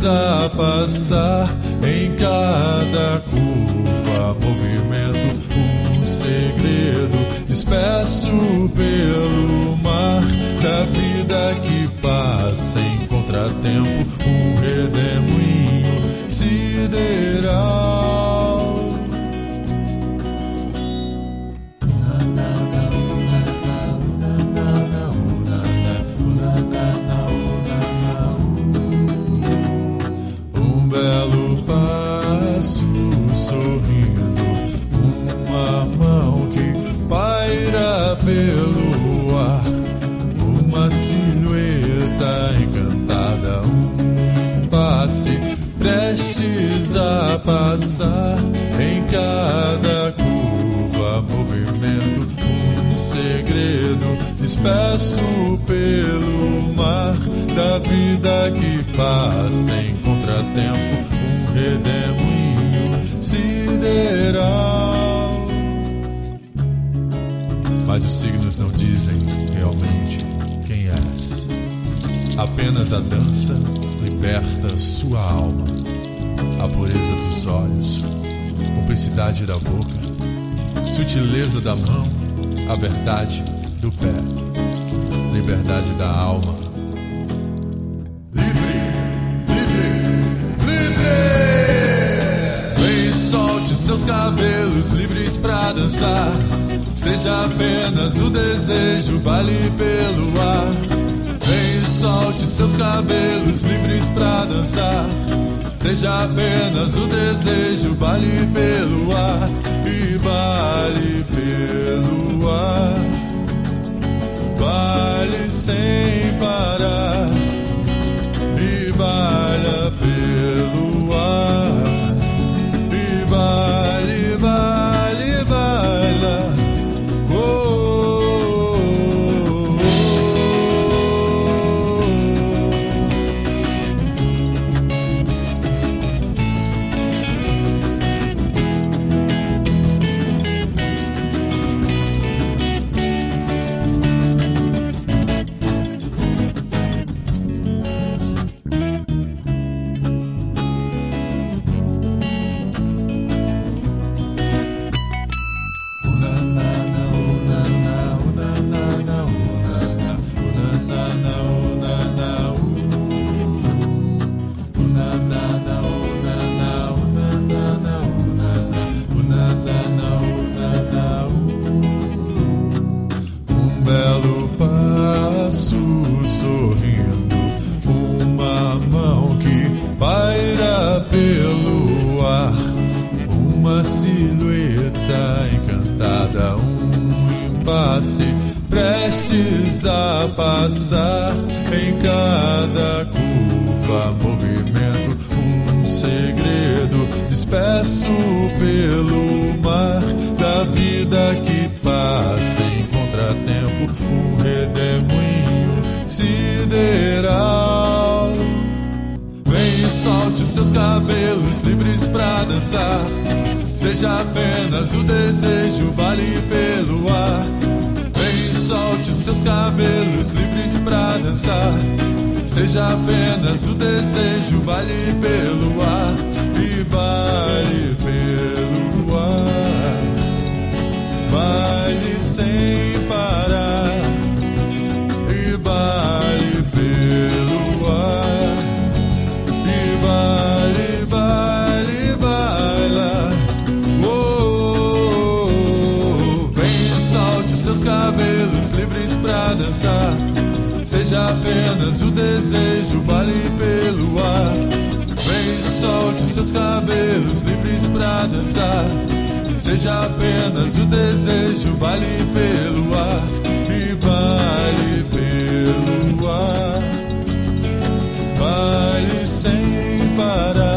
a passar em cada curva, movimento, um segredo disperso pelo mar da vida que passa em contratempo, um redemoinho sideral. Um belo passo sorrindo, uma mão que paira pelo ar, uma silhueta encantada, um impasse prestes a passar em cada curva, movimento, um segredo disperso pelo mar da vida que passa em contratempo, um redemoinho sideral. Mas os signos não dizem realmente quem és. Apenas a dança liberta sua alma, a pureza dos olhos, cumplicidade da boca, sutileza da mão, a verdade do pé, liberdade da alma. Livre, livre, livre! Vem, solte seus cabelos livres pra dançar, seja apenas o desejo, baile pelo ar. Vem, solte seus cabelos livres pra dançar, seja apenas o desejo, baile pelo ar. E baile pelo ar, baile sem parar, e baila pelo ar, e baile, baile, baila. Belo passo sorrindo, uma mão que paira pelo ar, uma silhueta encantada, um impasse prestes a passar em cada curva, movimento, um segredo disperso pelo mar da vida que passa em contratempo, um redemoinho sideral. Vem e solte os seus cabelos livres pra dançar, seja apenas o desejo, baile pelo ar. Vem e solte os seus cabelos livres pra dançar, seja apenas o desejo, baile pelo ar. E baile pelo ar, baile sem parar, e baile pelo ar, e baile, baile, baila. Oh, oh, oh. Vem e solte os seus cabelos livres pra dançar, seja apenas o desejo, baile pelo ar. Vem e solte os seus cabelos livres pra dançar, seja apenas o desejo, baile pelo ar. E baile pelo ar, baile sem parar.